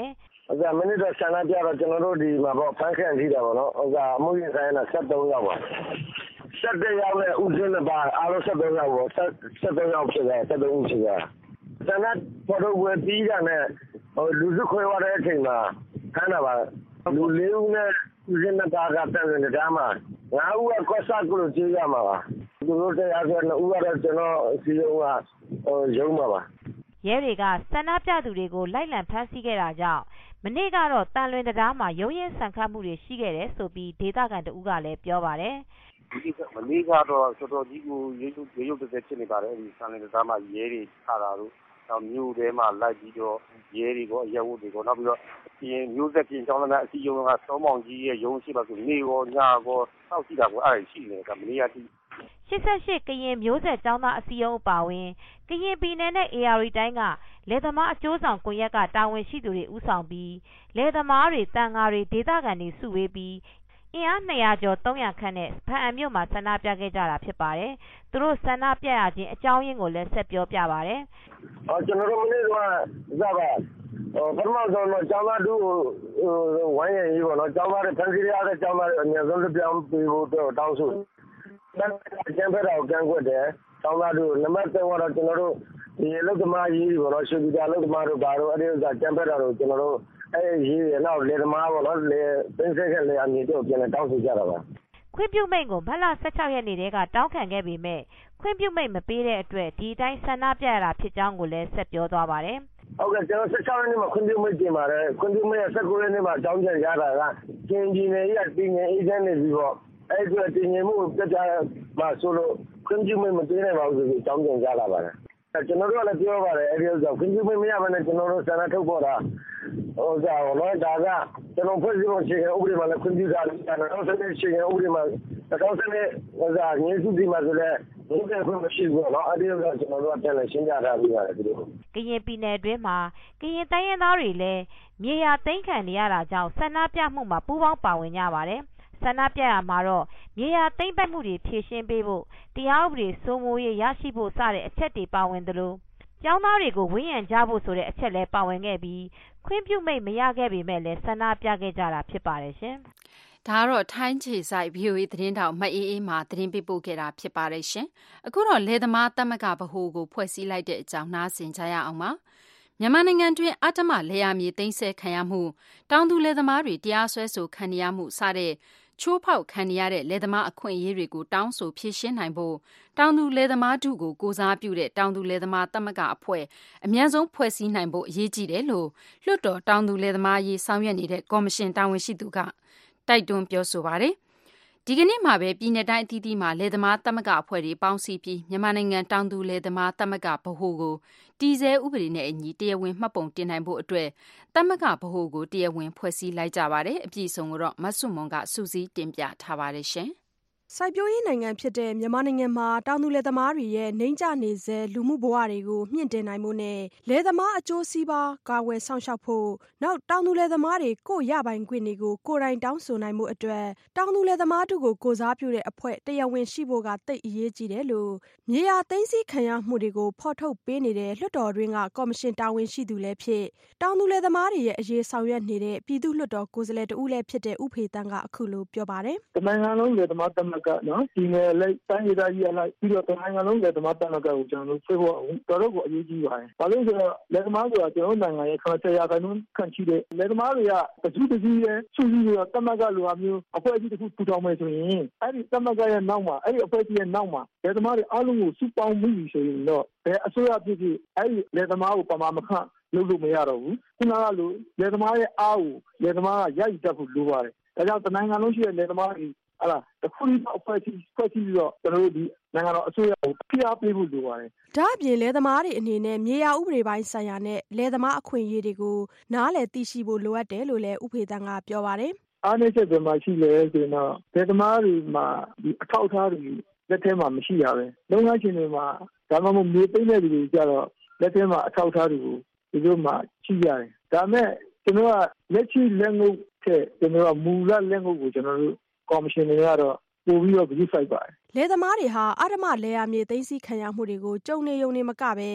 Speaker 10: ဟုတ်ကဲ့မိနစ်တော့ဆန္ဒပြတော့ကျွန်တော်တို့ဒီမှာပေါ့ဖန်ခန့်ထိတာပေါ့နော်ဟုတ်ကဲ့အမှုရင်ဆိုင်တာဆက်သုံးယောက်ပါဆက်တဲ့ရောက်တဲ့ဦးစင်းနဲ့ပါအားလုံးဆက်သုံးယောက်ပေါ့ဆက်သုံးယောက်ဖြစ်တယ်ဆက်သုံးဦးဖြစ်တယ်ဆန္ဒပေါ်တော့ဝယ်ပြီးတာနဲ့ဟိုလူစုခွဲသွားတဲ့အချိန်မှာခန်းတာပါလူလေးဦးနဲ့ဦးစင်းနဲ့ပါကတက်နေတာမှာငါးဦးကကော့ဆာကိုလို့ကြေးရမှာပါသူတို့တရားဆိုတော့ဦးကတော့ကျွန်တော်စီလုံးကဟိုရုံးမှာပါ
Speaker 9: ရဲတွေကဆန္ဒပြသူတွေကိုလိုက်လံဖမ်းဆီးခဲ့တာကြောင့်မနေ့ကတော့တန်လွင်တရားမှာရုံးရင်ဆန်ခတ်မှုတွေရှိခဲ့တယ်ဆိုပြီးဒေသခံတဦးကလည်းပြောပါတယ်
Speaker 11: မနေ့ကတော့တော်တော်ကြီးကိုရုပ်ရုပ်ရုပ်သက်ဖြစ်နေပါတယ်ဒီတန်လွင်တရားမှာရဲတွေချတာတို့နောက်မြို့ထဲမှာလိုက်ပြီးတော့ရဲတွေကိုအရက်ဝတ်တွေကိုနောက်ပြီးတော့ပြင်မျိုးဆက်ပြင်ကျောင်းသားအစည်းအရုံးကစောမောင်ကြီးရဲ့ရုံးရှိပါဆိုနေရောညရောစောက်ကြည့်တာကိုအဲ့ဒါရှိနေတယ်ကမနေ့ကတိ
Speaker 9: ရှစ်ဆယ့်ရှစ်ကရင်မျိုးဆက်ကျောင်းသားအစည်းအရုံးအပါအဝင်ကရင်ပြည်နယ်နဲ့ အေ အာ ရီ တိုင်းကလယ်သမားအကျိုးဆောင်ကွန်ရက်ကတာဝန်ရှိသူတွေဦးဆောင်ပြီးလယ်သမားတွေတန်ဃာတွေဒေသခံတွေစုဝေးပြီးအင်အားနှစ်ရာကျော်သုံးရာခန့်နဲ့ဖန်အံမြို့မှာဆန္ဒပြခဲ့ကြတာဖြစ်ပါတယ်။သူတို့ဆန္ဒပြရခြင်းအကြောင်းရင်းကိုလည်းဆက်ပြောပြပါတယ်
Speaker 10: ။အော်ကျွန်တော်တို့မနေ့ကဇာပါဟိုပထမဆုံးတော့ကျောင်းသားတို့ဝိုင်းရည်ကြီးပေါ့နော်ကျောင်းသားတွေဖန်စီရတဲ့ကျောင်းသားတွေအများဆုံးလက်ပြောင်းပေးဖို့တောင်းဆိုကျန်ဖက်တော်ကန့်ကွက်တယ်ကျောင်းသားတို့နံပါတ်၃ကတော့ကျွန်တော်တို့ဒီအလုပ်သမားကြီးပေါ့နော်ရွှေပြည်သာအလုပ်သမားတို့ဘာလို့အဲ့ဒီဥစ္စာကျန်ဖက်တော်တို့ကျွန်တော်တို့အဲ့ဒီရနောက်လေသမားပေါ့နော်လေသိစိတ်ကလေအမြင့်တို့ပြန်တောင်းဆိုကြတာပါ
Speaker 9: ခွင့်ပြုမိန့်ကိုမတ်လ၁၆ရက်နေ့တည်းကတောင်းခံခဲ့ပေမဲ့ခွင့်ပြုမိန့်မပေးတဲ့အတွက်ဒီတိုင်းဆန္ဒပြရတာဖြစ်ကြောင်းကိုလည်းဆက်ပြောသွားပါတယ်
Speaker 10: ဟုတ်ကဲ့ကျွန်တော်၁၆ရက်နေ့မှာခွင့်ပြုမိန့်တင်ပါတယ်ခွင့်ပြုမိန့်၁၉ရက်နေ့မှာတောင်းကြရတာကကျင်းကြီးနယ်ကြီးတင်ငယ်အေးချမ်းနေပြီးတော့အဲ့ဒီတင်ငယ်မှုပြကြမှာဆိုလို့ခွင့်ပြုမိန့်မပေးနိုင်ပါဘူးဆိုပြီးတောင်းကြရတာပါတယ်ကျွန်တော်တို့ကလည်းပြောပါတယ်အဲ့ဒီဥစ္စာခွင့်ပြုမိန့်မရဘဲနဲ့ကျွန်တော်တို့ဆန္ဒထုတ်ပေါ်တာဟိုကြောင့်တော့ဒါကကျွန်တော်ဖွဲ့စည်းပုံအခြေခံဥပဒေမှာလည်းခွင့်ပြုတာလည်းကျွန်တော်ဆက်နေအခြေခံဥပဒေမှာတောင်းတဲ့ဟိုစာငြင်းစုစီမှာဆိုလည်းဘုရားခွင့်မရှိဘူးเนาะအဲ့ဒီကကျွန်တော်တို့ကပြန်လည်ရှင်းပြတာပြီးပါတယ်ဒီလို
Speaker 9: ကရင်ပြည်နယ်အတွင်းမှာကရင်တိုင်းရင်းသားတွေလည်းမြေယာသိမ်းခံနေရတာကြောင့်ဆန္ဒပြမှုမှာပူးပေါင်းပါဝင်ကြပါတယ်ဆန္ဒပြရမှာတော့မြေယာသိမ်းပိုက်မှုတွေဖြေရှင်းပေးဖို့တရားဥပဒေစိုးမိုးရေးရရှိဖို့စတဲ့အချက်တွေပါဝင်သလိုကျောင်းသားတွေကိုဝန်းရံကြဖို့ဆိုတဲ့အချက်လည်းပါဝင်ခဲ့ပြီးခွင့်ပြုမိန့်မရခဲ့ပေမဲ့လည်းဆန္ဒပြခဲ့ကြတာဖြစ်ပါတယ်ရှင်
Speaker 2: ။ဒါကတော့ထိုင်းခြေဆိုင် ဗီအိုအေ သတင်းတောက်မအေးအေးမှသတင်းပေးပို့ခဲ့တာဖြစ်ပါတယ်ရှင်။အခုတော့လယ်သမားသမဂ္ဂဗဟိုကိုဖွဲ့စည်းလိုက်တဲ့အကြောင်းနားဆင်ကြရအောင်ပါ။မြန်မာနိုင်ငံတွင်အတ္တမလယ်ယာမြေသိမ်းဆည်းခံရမှုတောင်သူလယ်သမားတွေတရားစွဲဆိုခံရမှုစတဲ့ချိုးဖောက်ခံရတဲ့လယ်သမားအခွင့်အရေးတွေကိုတောင်းဆိုဖြေရှင်းနိုင်ဖို့တောင်သူလယ်သမားတို့ကိုကိုစားပြုတဲ့တောင်သူလယ်သမားသမဂ္ဂအဖွဲ့အများဆုံးဖွဲ့စည်းနိုင်ဖို့အရေးကြီးတယ်လို့လွှတ်တော်တောင်သူလယ်သမားရေးဆောင်ရွက်နေတဲ့ကော်မရှင်တာဝန်ရှိသူကတိုက်တွန်းပြောဆိုပါတယ်။ဒီကနေ့မှာပဲပြည်내တိုင်းအသီးသီးမှာလယ်သမားသမဂ္ဂအဖွဲ့တွေပေါင်းစည်းပြီးမြန်မာနိုင်ငံတောင်သူလယ်သမားသမဂ္ဂဗဟိုကိုတည်ဆဲဥပဒေနဲ့အညီတရားဝင်မှတ်ပုံတင်နိုင်ဖို့အတွက်သမဂ္ဂဗဟိုကိုတရားဝင်ဖွဲ့စည်းလိုက်ကြပါတယ်။အပြည့်အစုံကိုတော့မဆုမွန်ကစူးစီးတင်ပြထားပါတယ်ရှင်။
Speaker 12: စိုက်ပျိုးရေးနိုင်ငံဖြစ်တဲ့မြန်မာနိုင်ငံမှာတောင်သူလယ်သမားတွေရဲ့နှိမ့်ကျနေစေလူမှုဘဝတွေကိုမြင့်တင်နိုင်ဖို့နဲ့လယ်သမားအကျိုးစီးပွားကာကွယ်ဆောင်ရှောက်ဖို့နောက်တောင်သူလယ်သမားတွေကိုရပိုင်ခွင့်တွေကိုကိုယ်တိုင်တောင်းဆိုနိုင်မှုအတွက်တောင်သူလယ်သမားတို့ကိုကိုစားပြုတဲ့အဖွဲ့တရားဝင်ရှိဖို့ကတိတ်အရေးကြီးတယ်လို့မြေယာသိမ်းဆည်းခံရမှုတွေကိုဖော်ထုတ်ပေးနေတဲ့လွှတ်တော်တွင်းကကော်မရှင်တာဝန်ရှိသူလည်းဖြစ်တောင်သူလယ်သမားတွေရဲ့အရေးဆောင်ရွက်နေတဲ့ပြည်သူ့လွှတ်တော်ကိုယ်စားလှယ်တဦးလည်းဖြစ်တဲ့ဥဖေတန်းကအခုလိုပြောပါတယ်
Speaker 13: ။တနိုင်ငံလုံးလယ်သမားသမဂ္ဂနော်ဒီနယ်လိုက်တိုင်းဒေသကြီးအလိုက်ပြီးတော့နိုင်ငံလုံးလယ်သမားသမဂ္ဂကိုကျွန်တော်တို့ဆွေးဖို့တော်တော်ကိုအရေးကြီးပါတယ်။ဘာလို့ဆိုတော့လယ်သမားဆိုတာကျွန်တော်နိုင်ငံရဲ့ခန့်ချက်ရာခိုင်နှုန်းခန့်ရှိတဲ့လယ်သမားတွေကတစုတစည်းရဲ့စုစည်းပြီးတော့သမဂ္ဂလိုအမျိုးအဖွဲ့အစည်းတစ်ခုထူထောင်မယ်ဆိုရင်အဲ့ဒီသမဂ္ဂရဲ့နောက်မှာအဲ့ဒီအဖွဲ့အစည်းရဲ့နောက်မှာလယ်သမားတွေအားလုံးကိုစုပေါင်းမိဆိုရင်တော့ဘယ်အစိုးရဖြစ်ဖြစ်အဲ့ဒီလယ်သမားကိုပမာမခန့်လုပ်လို့မရတော့ဘူး။ခုနကလိုလယ်သမားရဲ့အားကိုလယ်သမားကရည်တတ်ဖို့လိုပါတယ်။ဒါကြောင့်တနိုင်ငံလုံးရှိတဲ့လယ်သမားတွေဟာလားတခုလေးအဖွဲ့အစည်းဖွဲ့စည်းပြီးတော့ကျွန်တော်တို့ဒီနိုင်ငံတော်အစိုးရကိုဖိအားပေးဖို့လိုပါတယ်
Speaker 12: ။ဒါ့အပြင်လယ်သမားတွေအနေနဲ့မြေယာဥပဒေပိုင်းဆိုင်ရာနဲ့လယ်သမားအခွင့်အရေးတွေကိုနားလည်သိရှိဖို့လိုအပ်တယ်လို့လည်းဥဖေတန်းကပြောပါတယ်
Speaker 13: ။အားနည်းချက်တွေမှာရှိလေဆိုတော့လယ်သမားတွေမှာဒီအထောက်အထားတွေလက်ထဲမှာမရှိရပဲ။လုပ်ငန်းရှင်တွေမှာဒါမှမဟုတ်မြေသိမ်းတဲ့လူတွေကြတော့လက်ထဲမှာအထောက်အထားတွေကိုဒီလိုမှရှိရတယ်။ဒါမဲ့ကျွန်တော်ကလက်ရှိလက်ငုပ်တဲ့ကျွန်တော်ကမူလလက်ငုပ်ကိုကျွန်တော်တို့ကော်မရှင်တွေကတော့ပို့ပြီးတော့ကြည့်ဆိုင်ပါတယ်
Speaker 12: လယ်သမားတွေဟာအဓမ္မလယ်ယာမြေသိမ်းဆည်းခံရမှုတွေကိုကြုံနေုံနေမကပဲ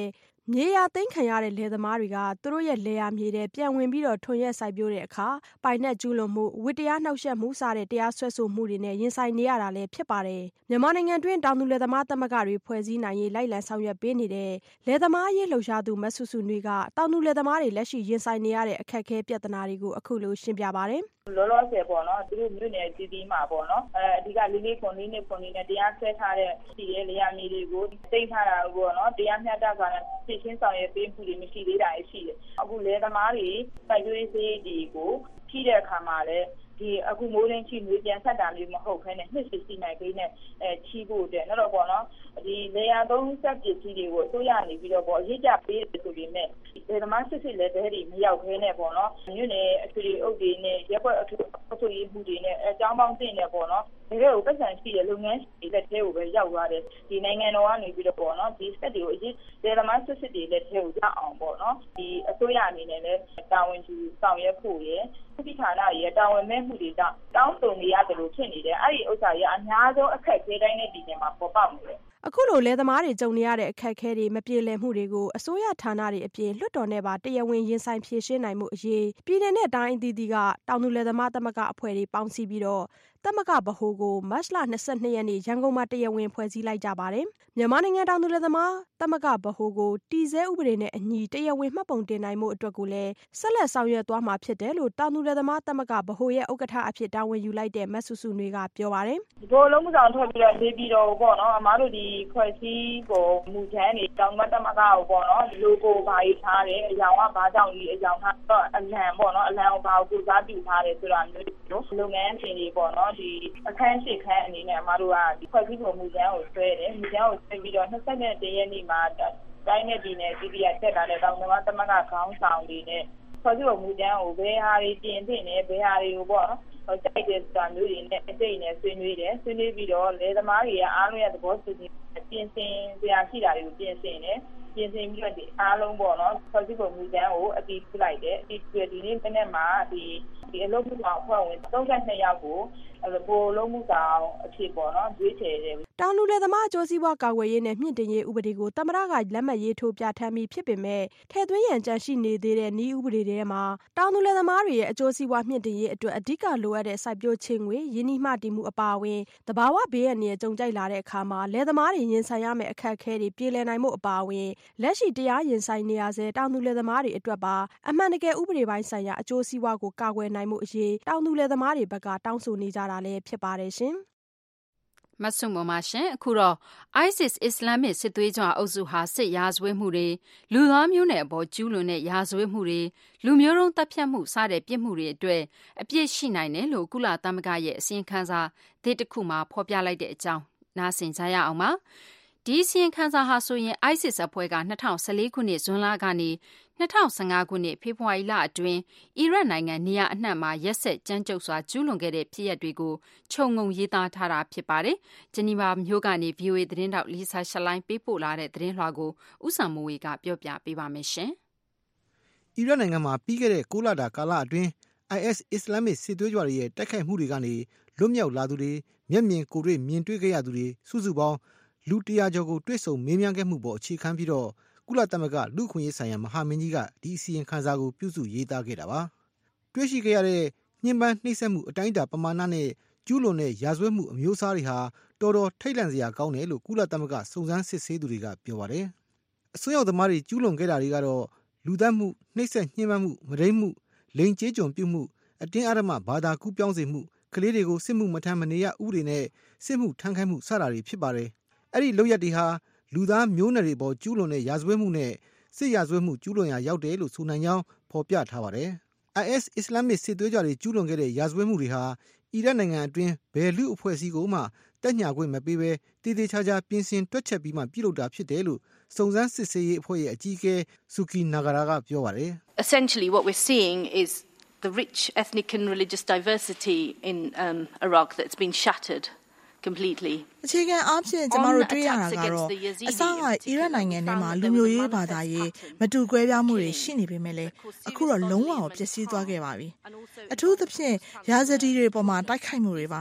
Speaker 12: မြေယာသိမ်းခံရတဲ့လယ်သမားတွေကသူတို့ရဲ့လယ်ယာမြေတွေပြန်ဝင်ပြီးတော့ထွန်ရက်စိုက်ပျိုးတဲ့အခါပိုင်နဲ့ကျူးလွန်မှုဝတ္တရားနှောက်ယှက်မှုစတဲ့တရားစွဲဆိုမှုတွေနဲ့ရင်ဆိုင်နေရတာလည်းဖြစ်ပါတယ်မြန်မာနိုင်ငံတွင်းတောင်သူလယ်သမားသမဂ္ဂတွေဖွဲ့စည်းနိုင်ရေးလိုက်လံဆောင်ရွက်ပေးနေတဲ့လယ်သမားရေးလှုပ်ရှားသူမဆုစုနွေကတောင်သူလယ်သမားတွေလက်ရှိရင်ဆိုင်နေရတဲ့အခက်အခဲပြဿနာတွေကိုအခုလိုရှင်းပြပါတယ်
Speaker 7: လောလောဆယ်ပေါ့နော်သူတို့မြို့နယ်ပြည်ပြည်မှာပေါ့နော်အဲအဓိကလေးလေးခွန်လေးနဲ့ခွန်လေးနဲ့တရားဆွဲထားတဲ့ဒီရဲ့လေယာဉ်မျိုးတွေကိုတိတ်ထားတာပေါ့နော်တရားမျှတစွာနဲ့ပြည်ချင်းဆောင်ရွက်ပေးမှုတွေမရှိသေးတာရှိတယ်အခုလေသမားတွေစိုက်ပျိုးရေးစေးတွေကိုဖြည့်တဲ့အခါမှာလည်းဒီအခုမိုးရင်းချီမျိုးပြန်ဆက်တာမျိုးမဟုတ်ဘဲနဲ့နှစ်စီစီနိုင်ပေးနဲ့အဲချီဖို့တဲ့နော်တော့ပေါ့နော်ဒီလေယာဉ်သုံးဆက်ပစ္စည်းတွေကိုအစိုးရနေပြီးတော့ပေါ့ရေးကြပေးတယ်ဆိုပြီးမဲ့ဒီသမားစစ်စစ်လည်းတဲတွေမရောက်ခဲနဲ့ပေါ့နော်မြို့နယ်အထွေအုပ်တွေနဲ့ရပ်ကွက်အထွေအုပ်ရေးမှုတွေနဲ့အကြောင်းပေါင်းတင်နေပေါ့နော်ဒီလိုကိုပတ်စံရှိတဲ့လုပ်ငန်းတွေလက်ထဲကိုပဲရောက်သွားတယ်ဒီနိုင်ငံတော်ကနေပြီးတော့ပေါ့နော်ဒီစက်တွေကိုအရေးဒီသမားစစ်စစ်တွေလက်ထဲကိုရောက်အောင်ပေါ့နော်ဒီအစိုးရအနေနဲ့လည်းတာဝန်ယူဆောင်ရွက်ဖို့ရယ်ဒီဌာနရဲ့တာဝန်မဲ့မှုတွေတောင်းတောင်းဆိုနေရတယ်လို့ဖြစ်နေတယ်အဲ့ဒီဥစ္စာရဲ့အများဆုံးအခက်အခဲတိုင်းနဲ့ဒီနေမှာပေါ်ပေါက်နေတယ်
Speaker 12: အခုလိုလယ်သမားတွေကြုံနေရတဲ့အခက်အခဲတွေမပြေလည်မှုတွေကိုအစိုးရဌာနတွေအပြင်လွှတ်တော်နဲ့ပါတရားဝင်ရင်ဆိုင်ဖြေရှင်းနိုင်မှုအရေးပြည်내နဲ့တိုင်းအသီးသီးကတောင်သူလယ်သမားသမဂ္ဂအဖွဲ့တွေပေါင်းစည်းပြီးတော့သမဂ္ဂဗဟိုကိုမတ်လ၂၂ရက်နေ့ရန်ကုန်မှာတရားဝင်ဖွဲ့စည်းလိုက်ကြပါတယ်မြန်မာနိုင်ငံတောင်သူလယ်သမားသမဂ္ဂဗဟိုကိုတည်ဆဲဥပဒေနဲ့အညီတရားဝင်မှတ်ပုံတင်နိုင်မှုအတွက်ကိုလည်းဆက်လက်ဆောင်ရွက်သွားမှာဖြစ်တယ်လို့တောင်သူလယ်သမားသမဂ္ဂဗဟိုရဲ့ဥက္ကဋ္ဌအဖြစ်တာဝန်ယူလိုက်တဲ့မဆုစုနွေကပြောပါတယ်
Speaker 7: ဒီဘောလုံးမှုဆောင်ထွက်ပြီးတော့နေပြီးတော့ပေါ့နော်အမားတို့ဒီဖွဲ့စည်းကိုမူချမ်းတွေတောင်မသမဂ္ဂကိုပေါ့နော်လိုကိုဘာရေးထားတယ်အယောင်ကဘာကြောင့်ဒီအယောင်ထားတော့အလံပေါ့နော်အလံကိုဘာကိုစားပြုထားတယ်ဆိုတာမျိုးလုပ်ငန်းရှင်တွေပေါ့နော်ဒီအခန်းရှိခန်းအနေနဲ့အမားတို့ကဒီဖွဲ့စည်းပုံမူချမ်းကိုဆွဲတယ်မူချမ်းကိုဆွဲပြီးတော့၂၁ရက်နေ့မှာတိုင်းနဲ့ပြည်နယ်ပြည်ပြတက်လာတဲ့တောင်သမဂ္ဂသမဂ္ဂခေါင်းဆောင်တွေနဲ့ဖွဲ့စည်းပုံမူချမ်းကိုဘယ်ဟာတွေပြင်သင့်တယ်ဘယ်ဟာတွေကိုပေါ့နော်ဟိုတိုက်တဲ့စာမျိုးတွေနဲ့အစိမ့်နဲ့ဆွေးနွေးတယ်ဆွေးနွေးပြီးတော့လယ်သမားတွေကအားလုံးရဲ့သဘောတူညီပြင်ဆင်စရာရှိတာတွေကိုပြင်ဆင်တယ်ပြင်ဆင်ပြီးတော့ဒီအားလုံးပေါ့နော်ဖွဲ့စည်းပုံမူချမ်းကိုအတည်ပြုလိုက်တယ်အတည်ပြုဒီနေ့တနေ့မှာဒီဒီအလုပ်မှုဆောင်အဖွဲ့ဝင်၃၂ယောက်ကိုအဲ့ဘိုးလုံးမှုဆောင်အဖြစ်ပေါ့နော်ရွေးချယ်တယ်
Speaker 12: တောင်လူလယ်သမားအကျိုးစီးပွားကာကွယ်ရေးနဲ့မြင့်တင်ရေးဥပဒေကိုသမ္မတကလက်မှတ်ရေးထိုးပြဋ္ဌာန်းပြီးဖြစ်ပေမဲ့ထည့်သွင်းရန်ကြံရှိနေသေးတဲ့နည်းဥပဒေတွေမှာတောင်သူလယ်သမားတွေရဲ့အကျိုးစီးပွားမြင့်တင်ရေးအတွက်အဓိကလိုအပ်တဲ့စိုက်ပျိုးခြင်းငွေရင်းနှီးမှတည်မှုအပါအဝင်သဘာဝဘေးအန္တရာယ်ကြုံကြိုက်လာတဲ့အခါမှာလယ်သမားတွေရင်ဆိုင်ရမယ့်အခက်အခဲတွေပြေလည်နိုင်မှုအပါအဝင်လက်ရှိတရားရင်ဆိုင်နေရဆဲတောင်သူလယ်သမားတွေအတွက်ပါအမှန်တကယ်ဥပဒေပိုင်းဆိုင်ရာအကျိုးစီးပွားကိုကာကွယ်နိုင်မှုအရေးတောင်သူလယ်သမားတွေဘက်ကတောင်းဆိုနေကြတာလည်းဖြစ်ပါတယ်ရှင်
Speaker 2: မဆုမမရှင်အခုတော့ ISIS အစ္စလာမစ်စစ်သွေးကြွအုပ်စုဟာစစ်ရာဇဝတ်မှုတွေလူသားမျိုးနွယ်အပေါ်ကျူးလွန်တဲ့ရာဇဝတ်မှုတွေလူမျိုးတုံးတပ်ဖြတ်မှုစတဲ့ပြစ်မှုတွေအတွက်အပြစ်ရှိနိုင်တယ်လို့ကုလသမဂ္ဂရဲ့အစီရင်ခံစာသစ်တစ်ခုမှာဖော်ပြလိုက်တဲ့အကြောင်းနားဆင်ကြရအောင်ပါဒီအစီရင်ခံစာဟာဆိုရင် ISIS အဖွဲ့က၂၀၁၄ခုနှစ်ဇွန်လကနေ၂၀၁၅ခုနှစ်ဖေဖော်ဝါရီလအတွင်းအီရတ်နိုင်ငံနေရာအနှံ့မှာရက်စက်ကြမ်းကြုတ်စွာကျူးလွန်ခဲ့တဲ့ဖြစ်ရပ်တွေကိုခြုံငုံရေးသားထားတာဖြစ်ပါတယ်။ဂျနီဗာမြို့ကနေ ဗွီအိုအေ သတင်းတောက်လီဆာရှလိုင်းပေးပို့လာတဲ့သတင်းလွှာကိုဦးစံမိုးဝေကပြောပြပေးပါမယ်ရှင်
Speaker 14: ။အီရတ်နိုင်ငံမှာပြီးခဲ့တဲ့၉လတာကာလအတွင်း IS အစ္စလာမစ်စစ်သွေးကြွတွေရဲ့တိုက်ခိုက်မှုတွေကနေလွတ်မြောက်လာသူတွေမျက်မြင်ကိုယ်တွေ့မြင်တွေ့ခဲ့ရသူတွေစုစုပေါင်းလူတရာကျော်ကိုတွေ့ဆုံမေးမြန်းခဲ့မှုပေါ်အခြေခံပြီးတော့ကုလသမဂ္ဂလူ့အခွင့်အရေးဆိုင်ရာမဟာမင်းကြီးကဒီအစီရင်ခံစာကိုပြုစုရေးသားခဲ့တာပါတွေ့ရှိခဲ့ရတဲ့ညှဉ်းပန်းနှိပ်စက်မှုအတိုင်းအတာပမာဏနဲ့ကျူးလွန်တဲ့ရာဇဝတ်မှုအမျိုးအစားတွေဟာတော်တော်ထိတ်လန့်စရာကောင်းတယ်လို့ကုလသမဂ္ဂစုံစမ်းစစ်ဆေးသူတွေကပြောပါတယ်အစွန်းရောက်သမားတွေကျူးလွန်ခဲ့တာတွေကတော့လူသတ်မှုနှိပ်စက်ညှဉ်းပန်းမှုမုဒိမ်းမှုလိင်ကျေးကျွန်ပြုမှုအတင်းအဓမ္မဘာသာကူးပြောင်းစေမှုကလေးတွေကိုစစ်မှုမထမ်းမနေရဥပဒေနဲ့စစ်မှုထမ်းခိုင်းမှုစတာတွေဖြစ်ပါတယ်အဲ့ဒီလုပ်ရက်တွေဟာလူသားမျိုးနွယ်တွေပေါ်ကျူးလွန်တဲ့ရာဇဝတ်မှုနဲ့စစ်ရာဇဝတ်မှုကျူးလွန်ရာရောက်တယ်လို့ဆိုနိုင်ကြောင်းဖော်ပြထားပါတယ်။ IS အစ္စလာမစ်စစ်သွေးကြွတွေကျူးလွန်ခဲ့တဲ့ရာဇဝတ်မှုတွေဟာအီရတ်နိုင်ငံအတွင်းဘယ်လူအဖွဲ့အစည်းကိုမှတက်ညာခွင့်မပေးဘဲတည်တည်ချာချာပြင်ဆင်တွက်ချက်ပြီးမှပြုလုပ်တာဖြစ်တယ်လို့စုံစမ်းစစ်ဆေးရေးအဖွဲ့ရဲ့အကြီးအကဲဆူကီနာဂရာကပြောပါတယ်။
Speaker 15: Essentially what we're seeing is the rich ethnic and religious diversity in um, Iraq that's been shattered completely
Speaker 16: အခြေခံအားဖြင့်ကျမတို့တွေ့ရတာကတော့အစကအီရတ်နိုင်ငံထဲမှာလူမျိုးရေးဘာသာရေးမတူကွဲပြားမှုတွေရှိနေပေမဲ့လည်းအခုတော့လုံးဝပျက်စီးသွားခဲ့ပါပြီအထူးသဖြင့်ယာဇဒီတွေပေါ်မှာတိုက်ခိုက်မှုတွေပါ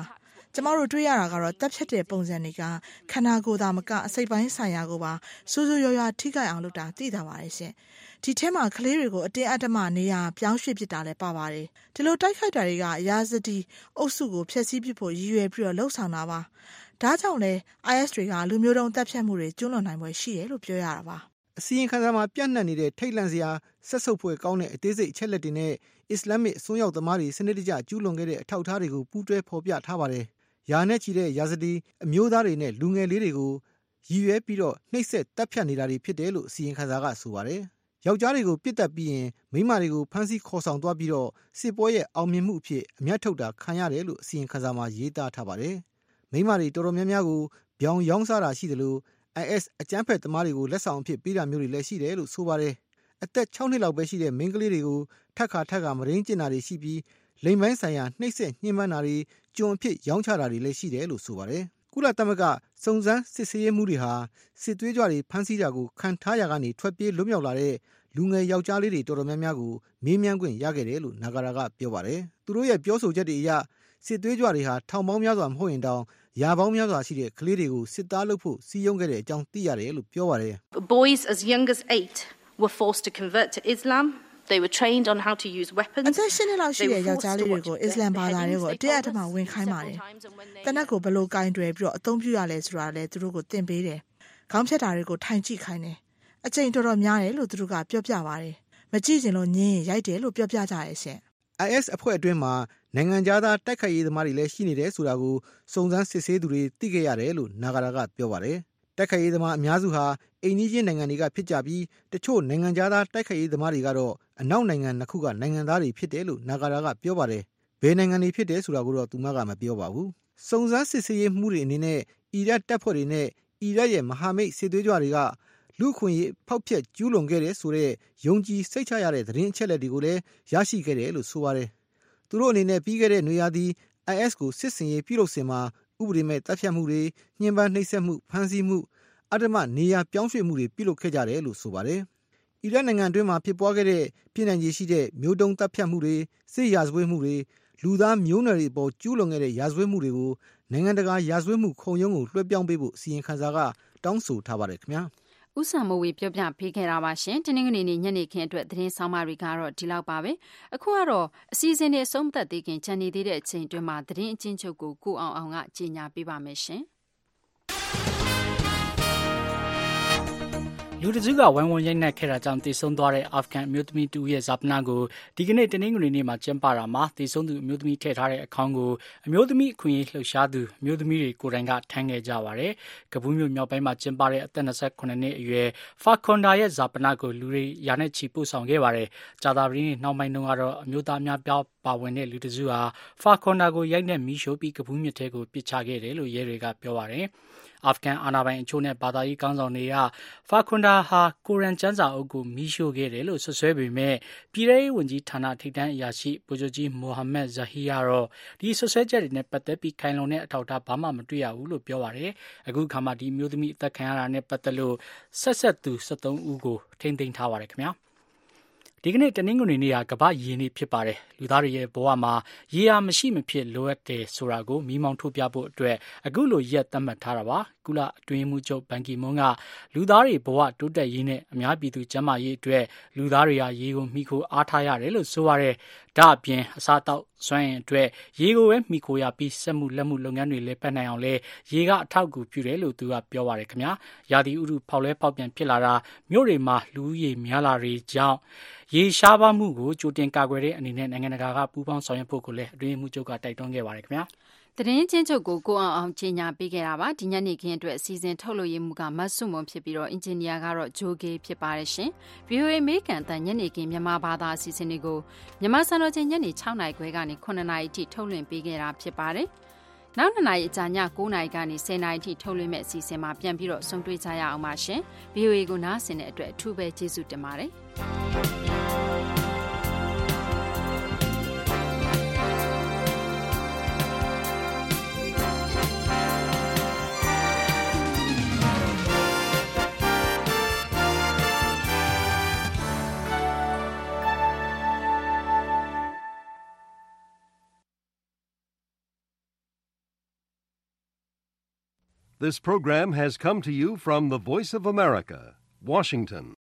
Speaker 16: ကျမတို့တွေ့ရတာကတော့တပ်ဖြတ်တဲ့ပုံစံတွေကခန္ဓာကိုယ်သာမကအစိတ်ပိုင်းဆိုင်ရာကိုပါဆိုးဆိုးရွားရွားထိခိုက်အောင်လုပ်တာသိတာပါတယ်ရှင်ဒီထဲမှာကလေးတွေကိုအတင်းအဓမ္မနေရာပြောင်းရွှေ့ပစ်တာလည်းပါပါတယ်ဒီလိုတိုက်ခိုက်တာတွေကရာဇတီအုပ်စုကိုဖျက်ဆီးပစ်ဖို့ရည်ရွယ်ပြီးတော့လှုပ်ဆောင်တာပါဒါကြောင့်လဲ I S တွေကလူမျိုးတုံးတပ်ဖြတ်မှုတွေကျူးလွန်နိုင်ပွဲရှိတယ်လို့ပြောရတာပါ
Speaker 14: အစီရင်ခံစာမှာပြန့်နှံ့နေတဲ့ထိတ်လန့်စရာဆက်ဆုပ်ဖွယ်ကောင်းတဲ့အသေးစိတ်အချက်လက်တွေနဲ့အစ္စလာမစ်အစွန်းရောက်သမားတွေစနစ်တကျကျူးလွန်ခဲ့တဲ့အထောက်အထားတွေကိုပူးတွဲဖော်ပြထားပါတယ်။ယာနဲ့ချီတဲ့ယာဇဒီအမျိုးသားတွေနဲ့လူငယ်လေးတွေကိုရည်ရွယ်ပြီးတော့နှိပ်စက်တပ်ဖြတ်နေတာတွေဖြစ်တယ်လို့အစီရင်ခံစာကဆိုပါတယ်။ယောက်ျားတွေကိုပြစ်တက်ပြီးရင်မိန်းမတွေကိုဖမ်းဆီးခေါ်ဆောင်သွားပြီးတော့စစ်ပွဲရဲ့အောင်မြင်မှုအဖြစ်အမျက်ထုတ်တာခံရတယ်လို့အစီရင်ခံစာမှာရေးသားထားပါတယ်။မိန်းမတွေတော်တော်များများကိုပြောင်ရောင်းစားတာရှိတယ်လို့ I S အကြမ်းဖက်သမားတွေကိုလက်ဆောင်အဖြစ်ပေးတာမျိုးတွေလည်းရှိတယ်လို့ဆိုပါတယ်။အသက်၆နှစ်လောက်ပဲရှိတဲ့မိန်းကလေးတွေကိုထပ်ခါထပ်ခါမရင်းကျင်တာတွေရှိပြီးလိမ်ပိုင်းဆိုင်ရာနှိပ်စက်ညှဉ်းပန်းတာတွေကြုံအဖြစ်ရောင်းချတာတွေလည်းရှိတယ်လို့ဆိုပါတယ်။ကုလသမဂ္ဂစုံစမ်းစစ်ဆေးမှုတွေဟာစစ်သွေးကြွတွေဖမ်းဆီးတာကိုခံထားရကနေထွက်ပြေးလွတ်မြောက်လာတဲ့လူငယ်ယောက်ျားလေးတွေတော်တော်များများကိုမေးမြန်းခွင့်ရခဲ့တယ်လို့နာဂရာကပြောပါတယ်။သူတို့ရဲ့ပြောဆိုချက်တွေအရစစ်သွေးကြွတွေဟာထောင်ပေါင်းများစွာမဟုတ်ရင်တောင်ရာပေါင်းများစွာရှိတဲ့ကလေးတွေကိုစစ်သားလုပ်ဖို့စီးရုံးခဲ့တဲ့အကြောင်းသိရတယ်လို့ပြောပါတယ်။
Speaker 15: Boys as young as eight were forced to convert to Islam. They were trained on how to use weapons.
Speaker 16: အသက်ရှင်နှစ်လောက်ရှိတဲ့ယောက်ျားလေးတွေကိုအစ္စလမ်ဘာသာတွေကိုအတင်းအဓမ္မဝင်ခိုင်းပါတယ်။တနက်ကိုဘယ်လိုကင်တွယ်ပြီးတော့အသုံးပြုရလဲဆိုတာလည်းသူတို့ကိုသင်ပေးတယ်။ခေါင်းဖြတ်တာတွေကိုထိုင်ကြည့်ခိုင်းတယ်။အချိန်တော်တော်များတယ်လို့သူတို့ကပြောပြပါတယ်။မကြည့်ချင်လို့ညင်းရင်ရိုက်တယ်လို့ပြောပြကြရဲ့ရှင်
Speaker 14: ။ I S အဖွဲ့အတွင်းမှာနိုင်ငံခြားသားတိုက်ခိုက်ရေးသမားတွေလည်းရှိနေတယ်ဆိုတာကိုစုံစမ်းစစ်ဆေးသူတွေသိခဲ့ရတယ်လို့နာဂရာကပြောပါတယ်။တိုက်ခိုက်ရေးသမားအများစုဟာအိမ်နီးချင်းနိုင်ငံတွေကဖြစ်ကြပြီးတချို့နိုင်ငံခြားသားတိုက်ခိုက်ရေးသမားတွေကတော့အနောက်နိုင်ငံနှစ်ခုကနိုင်ငံသားတွေဖြစ်တယ်လို့နာဂရာကပြောပါတယ်။ဘယ်နိုင်ငံတွေဖြစ်တယ်ဆိုတာကိုတော့သူမကမပြောပါဘူး။စုံစမ်းစစ်ဆေးရေးမှုတွေအနေနဲ့အီရတ်တပ်ဖွဲ့တွေနဲ့အီရတ်ရဲ့မဟာမိတ်စစ်သွေးကြွတွေကလူခွင့်ရေးဖောက်ဖျက်ကျူးလွန်ခဲ့တဲ့ဆိုတဲ့ယုံကြည်စိတ်ချရတဲ့သတင်းအချက်အလက်တွေကိုလည်းရရှိခဲ့တယ်လို့ဆိုပါတယ်။သူတို့အနေနဲ့ပြီးခဲ့တဲ့နွေရာသီ I S ကိုစစ်စင်ရေးပြုလုပ်စဉ်မှာဥပဒေမဲ့တပ်ဖြတ်မှုတွေညှဉ်းပန်းနှိပ်စက်မှုဖမ်းဆီးမှုအဓမ္မနေရာပြောင်းရွှေ့မှုတွေပြုလုပ်ခဲ့ကြတယ်လို့ဆိုပါတယ်။အီရတ်နိုင်ငံအတွင်းမှာဖြစ်ပွားခဲ့တဲ့ပြည်နိုင်ခြေရှိတဲ့မျိုးတုံးတပ်ဖြတ်မှုတွေစစ်ရာဇဝတ်မှုတွေလူသားမျိုးနွယ်တွေပေါ်ကျူးလွန်ခဲ့တဲ့ရာဇဝတ်မှုတွေကိုနိုင်ငံတကာရာဇဝတ်မှုခုံရုံးကိုလွှဲပြောင်းပေးဖို့အစီရင်ခံစာကတောင်းဆိုထားပါတယ်ခင်ဗျာ
Speaker 2: ။ဦးဆံမိုးဝေပြောပြပေးခဲ့တာပါရှင်တနင်္ဂနွေနေ့ညနေခင်းအတွက်သတင်းဆောင်မတွေကတော့ဒီလောက်ပါပဲအခုကတော့အစီအစဉ်တွေအဆုံးသတ်သေးခင်ဂျန်နေသေးတဲ့အချိန်တွင်မှာသတင်းအချင်းချုပ်ကိုကိုအောင်အောင်ကကြီးညာပေးပါမယ်ရှင်
Speaker 3: လူတစုကဝိုင်းဝန်းရိုက်နှက်ခဲ့တာကြောင့်တည်ဆုံသွားတဲ့အာဖဂန်အမျိုးသမီးတူရဲ့ဇာပနာကိုဒီကနေ့တနင်္ဂနွေနေ့မှာကျင်းပတာမှာတည်ဆုံသူအမျိုးသမီးထည့်ထားတဲ့အခေါင်းကိုအမျိုးသမီးအခွင့်အရေးလှုပ်ရှားသူအမျိုးသမီးတွေကိုယ်တိုင်ကထမ်းခဲ့ကြပါတယ်။ကဘူးမြို့မြောက်ပိုင်းမှာကျင်းပတဲ့အသက်၂၉နှစ်အရွယ်ဖာခွန်ဒါရဲ့ဇာပနာကိုလူတွေရာနဲ့ချီပို့ဆောင်ခဲ့ပါတယ်။ကြာသပတေးနေ့နောက်ပိုင်းတုန်းကတော့အမျိုးသားများပြားပါဝင်တဲ့လူတစုဟာဖာခွန်ဒါကိုရိုက်နှက်မီးရှို့ပြီးကဘူးမြစ်ထဲကိုပစ်ချခဲ့တယ်လို့ရဲတွေကပြောပါတယ်။အာဖဂန်အာဏာပိုင်အချို့နဲ့ဘာသာရေးကောင်းဆောင်တွေကဖာခွန်ဒါဟာကိုရန်ကျမ်းစာအုပ်ကိုမီးရှို့ခဲ့တယ်လို့ဆွဆွဲပေမဲ့ပြည်ထောင်စုဝန်ကြီးဌာနထိပ်တန်းအရာရှိဗိုလ်ချုပ်ကြီးမိုဟာမက်ဇာဟီယာတော့ဒီဆွဆွဲချက်တွေနဲ့ပတ်သက်ပြီးခိုင်လုံတဲ့အထောက်အထားဘာမှမတွေ့ရဘူးလို့ပြောပါတယ်။အခုခါမှဒီမျိုးသမီးအသက်ခံရတာနဲ့ပတ်သက်လို့ဆက်ဆက်သူ၁၃ဦးကိုထိန်းသိမ်းထားပါတယ်ခင်ဗျာ။ဒီကနေ့တနင်္ဂနွေနေ့ဟာကမ္ဘာ့ရေနေ့ဖြစ်ပါတယ်လူသားတွေရဲ့ဘဝမှာရေဟာမရှိမဖြစ်လိုအပ်တယ်ဆိုတာကိုမိမောင်းထုတ်ပြဖို့အတွက်အခုလိုရက်သတ်မှတ်ထားတာပါကုလအတွင်းမှုချုပ်ဘန်ကီမွန်းကလူသားတွေဘဝတိုးတက်ရေးနဲ့အများပြည်သူကျန်းမာရေးအတွက်လူသားတွေဟာရေကိုမှီခိုအားထားရတယ်လို့ဆိုပါတယ်ဒါအပြင်အစားအသောက်စွမ်းအင်အတွက်ရေကိုပဲမှီခိုရပြီးစက်မှုလက်မှုလုပ်ငန်းတွေလည်းပတ်နိုင်အောင်လဲရေကအထောက်အကူပြုတယ်လို့သူကပြောပါတယ်ခင်ဗျာရာသီဥတုဖောက်လဲပေါက်ပြန်ဖြစ်လာတာမြို့တွေမှာလူဦးရေများလာတွေကြောင့်ရေရှားပါမှုကိုကြိုတင်ကာကွယ်တဲ့အနေနဲ့နိုင်ငံတကာကပူးပေါင်းဆောင်ရွက်ဖို့ကိုလည်းအတွင်းမှုချုပ်ကတိုက်တွန်းခဲ့ပါတယ်ခင်ဗျာ
Speaker 2: သတင်းချင်းချုပ်ကိုကိုအောင်အောင်ကြီးညာပေးခဲ့တာပါဒီညနေခင်းအတွက်အစီအစဉ်ထုတ်လို့ရမှုကမတ်ဆုမွန်ဖြစ်ပြီးတော့အင်ဂျင်နီယာကတော့ဂျိုဂေးဖြစ်ပါတယ်ရှင် ဗွီအိုအေ အမေရိကန်အသံညနေခင်းမြန်မာဘာသာအစီအစဉ်တွေကိုမြန်မာစံတော်ချိန်ညနေ၆နာရီခွဲကနေ၇နာရီအထိထုတ်လွှင့်ပေးခဲ့တာဖြစ်ပါတယ်နောက်နှစ်နာရီအကြာည၉နာရီကနေ၁၀နာရီအထိထုတ်လွှင့်မဲ့အစီအစဉ်မှာပြန်ပြီးတော့ဆုံတွေ့ကြရအောင်ပါရှင် ဗွီအိုအေ ကိုနားဆင်တဲ့အတွက်အထူးပဲကျေးဇူးတင်ပါတယ်
Speaker 1: This program has come to you from the Voice of America, Washington.